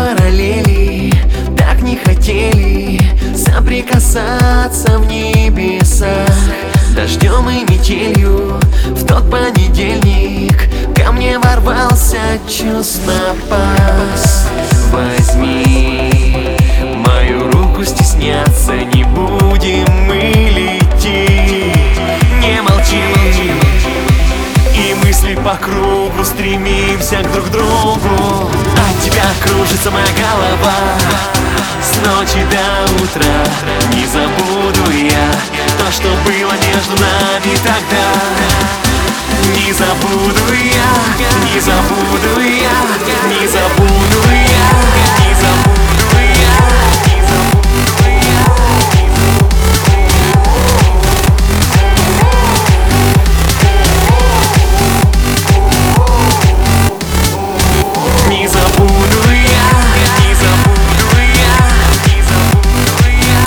параллели так не хотели соприкасаться в небесах. Дождем и метелью в тот понедельник ко мне ворвался чувств-напас. Возьми мою руку, стесняться не будем мы лететь. Не молчи, и мысли по кругу стремимся к друг другу. От тебя кружится моя голова с ночи до утра. Не забуду я то, что было между нами тогда. Не забуду я, не забуду я, не забуду я, не забуду я, не забуду я. Не забуду я, не забуду я, не забуду я.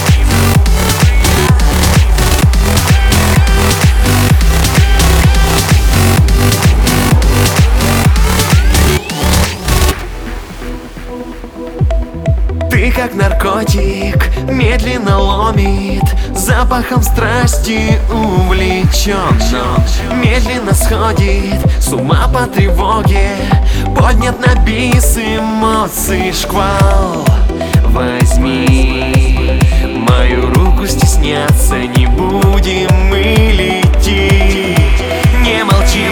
Ты как наркотик медленно ломит, запахом страсти увлечен, но медленно сходит с ума по тревоге. Поднят на бис эмоций шквал. Возьми мою руку, стесняться не будем мы лететь. Не молчи,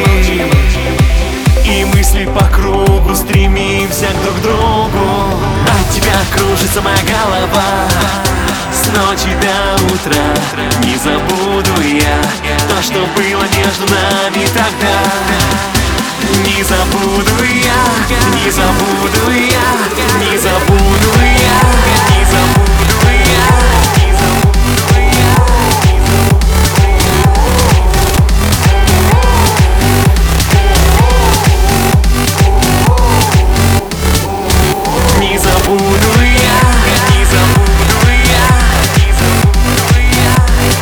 и мысли по кругу стремимся друг к другу. От тебя кружится моя голова с ночи до утра. Не забуду я то, что было между нами тогда. Не забуду я, не забуду я, не забуду я, не забуду я, не забуду я. Не забуду я, не забуду я, не забуду я.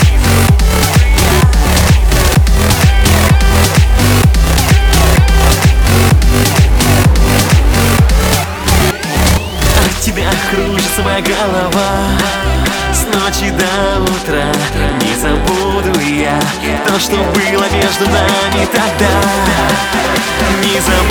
От тебя кружится моя голова с ночи до утра. Не забуду я то, что было между нами тогда. Не забуду